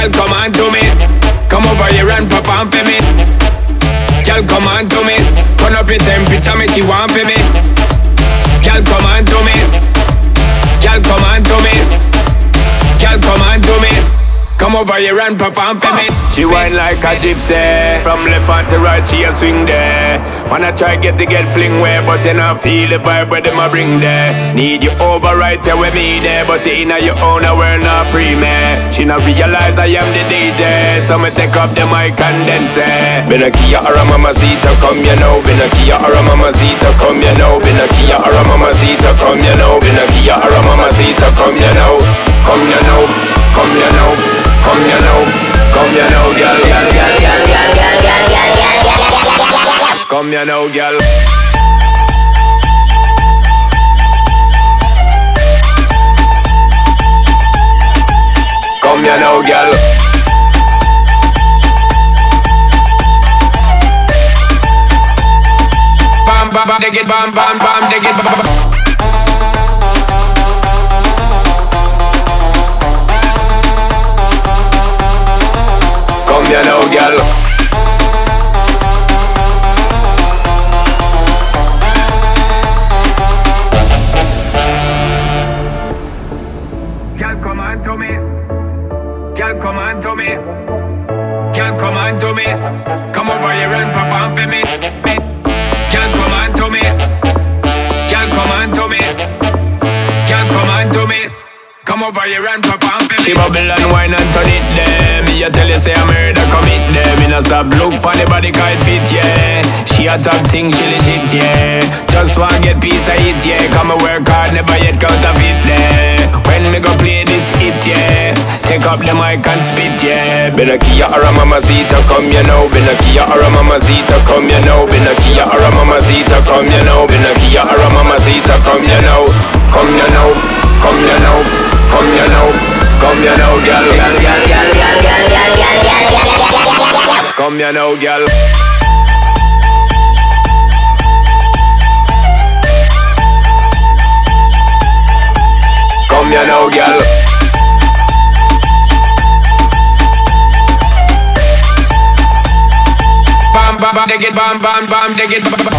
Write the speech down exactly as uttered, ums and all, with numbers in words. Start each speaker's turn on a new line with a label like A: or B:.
A: Girl, come on to me. Come over here and perform for me. Girl, come on to me. Turn up your temperature, make you want for me. Girl, come on to me. Girl, come on to me. Girl, come on to me. Come over here and perform for me. She whine like a gypsy. From left hand to right, she a swing there. Wanna try get to get fling where, but you not feel the vibe where them a bring there. Need you over right there with me there, but you inna your own a world not free me. She not realize I am the D J, so me take up the mic and then say, been a Kia or a Mamacita, come you know. Been a Kia or a Mamacita, come you know. Been a Kia or a Mamacita, come you know. Been a Kia or a Mamacita, come you know. Come you know, come you know. Come you know, come you know, girl, girl, girl, girl, girl, girl, girl, girl, girl. Come you know, girl. Come you know, girl. Bam, bam, bam, dig it, bam, bam, bam, dig it, bam, bam. Come you know, girl. Girl, come on to me. Girl, come on to me. Girl, come on to me. Come over here and perform for me. Girl, come on to me. Girl, come on to me. Girl, come on to me. Come over here and perform for me. She bubble and wine and turn it there. Me a tell you say I murder commit there. Me not stop look for the body call fit, yeah. She a top thing, she legit, yeah. Just want get piece of it, yeah. Come and work hard, never yet counterfeit there. When me go play this hit, yeah. Take up the mic and spit, yeah. Been a Kia or a Mamacita, come you know. Been a Kia or a Mamacita, come you know. Been a Kia or a Mamacita, come you know. Been a Kia or a Mamacita, come you know. Come you know, come you know. Come you know, come you know, girl, girl, girl, girl, girl, girl, girl, girl, girl, girl. Come you know, girl. Come you know, girl. Bam, bam, bam, dig it, bam, bam, bam, dig it, bam, bam.